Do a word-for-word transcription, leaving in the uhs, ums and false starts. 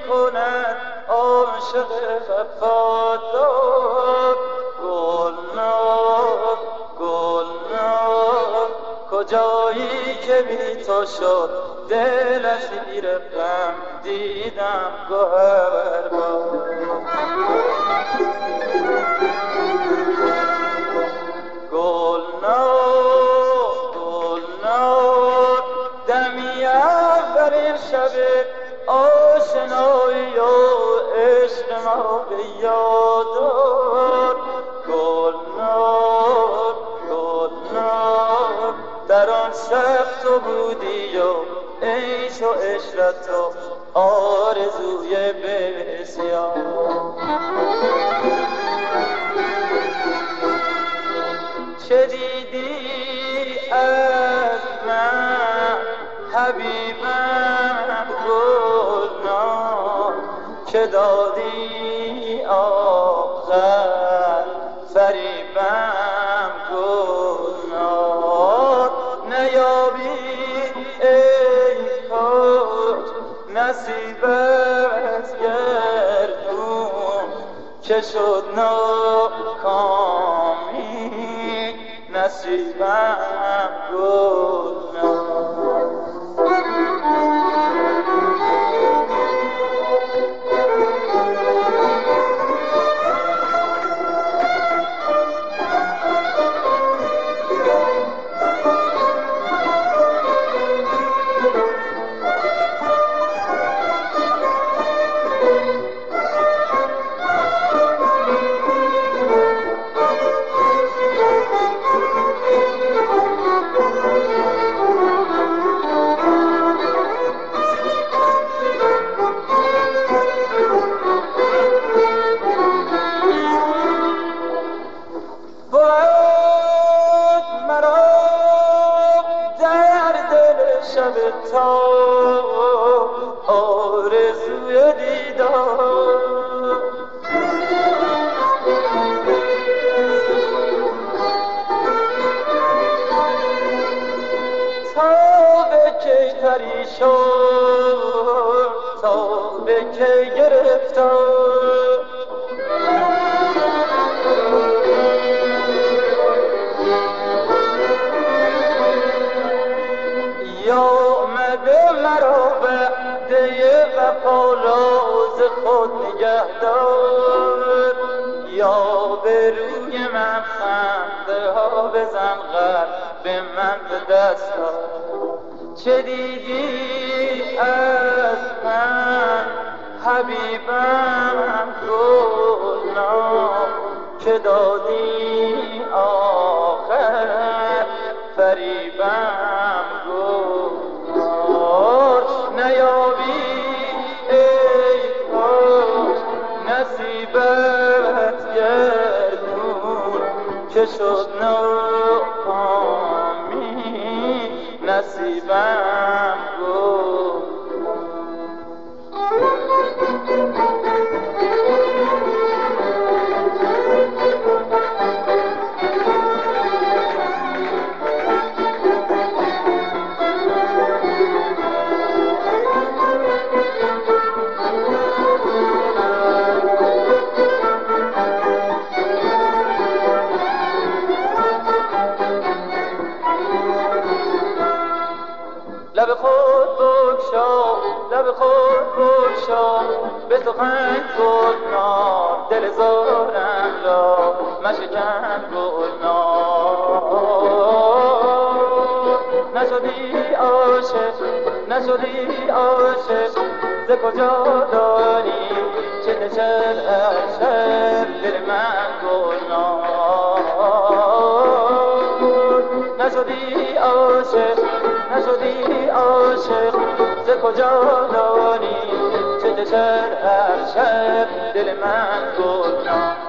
کند عاشق وفادار. گلنار گلنار کجایی که بی تو شد دل اسیر غم دیدم گوهربار. گلنار گلنار دمی اولین شب آشنایی و عشق ما به یاد آر. گلنار گلنار در آن شب تو بودی و عیش و عشرت و آرزوی بسیار. چه دیدی از من حبیبم گلنار که دادی آخر فریبم گلنار. نیابی ای کاج نصیب از گردون که شد ناکامی نصیبم گلنار. شب تا آرزوی دیدار. تا به کی پریشان تا به کی گرفتار. یا آمده مرا وعده وفا راز خود نگه دار. یا به روی من خنده ها بزن قلب من به دست دار. چه دیدی از من حبیبم گلنار که دادی آخر فریبم گلنار. نیابی ای کاش نصیبت گردون که شد ناکامی نصیبم گلنار. لب خود بگشا لب خود بگشا به سخن گلنار دل زارم را مشکن گلنار. نشدی عاشق نشدی عاشق ز کجا داری چه نشد از شب دل من گلنار. نشدی عاشق نشدی عاشق ز کجا داری چه دشر هر شب دل من گلنار.